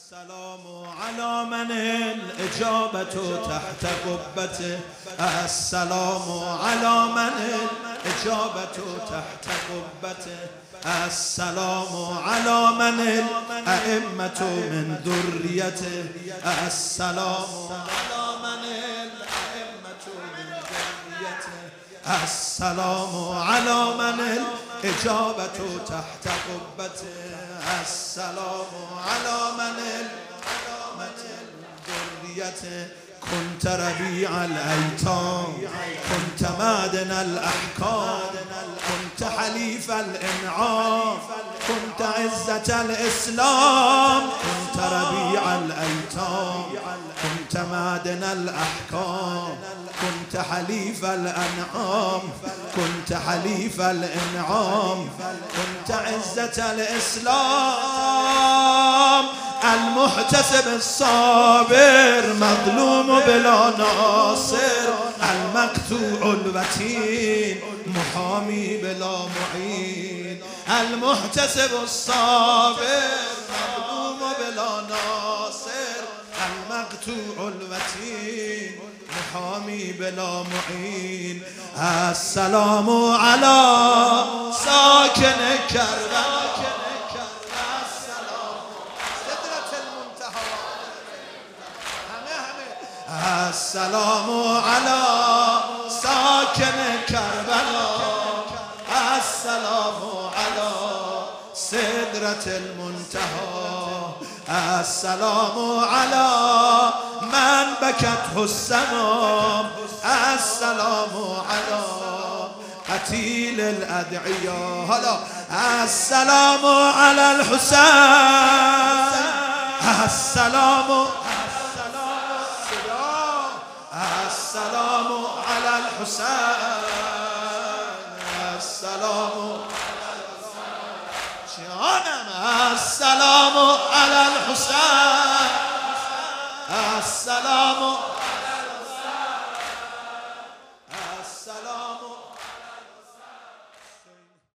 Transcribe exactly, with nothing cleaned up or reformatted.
السلام على من الإجابة تحت قبته. السلام على من الإجابة تحت قبته. السلام على من الأئمة من ذريته. السلام على من الأئمة من ذريته. السلام على من الإجابة تحت قبته. السلام على من الأئمة من ذريته. كنت ربيع الأيتام، كنت مادن الأحكام، كنت حليف الإنعام، كنت عزة الإسلام. كنت ربيع الأيتام، كنت مادن الأحكام، كنت حليف الأنعام، كنت حليف الإنعام، كنت عزة الإسلام. المحتسب الصابر مظلوم بلا ناصر، المقطوع الوتين محامي بلا معين. المحتسب الصابر مظلوم بلا ناصر، المقطوع الوتين محامي بلا معين. السلام على ساكن كربلاء. السلام على ساكن كربلاء. السلام على سدرة المنتهى. السلام على من بكته السماء. السلام على قتيل الأدعياء. هلا السلام على الحسين. السلام السلام على الحسين. السلام شانم. السلام على الحسين.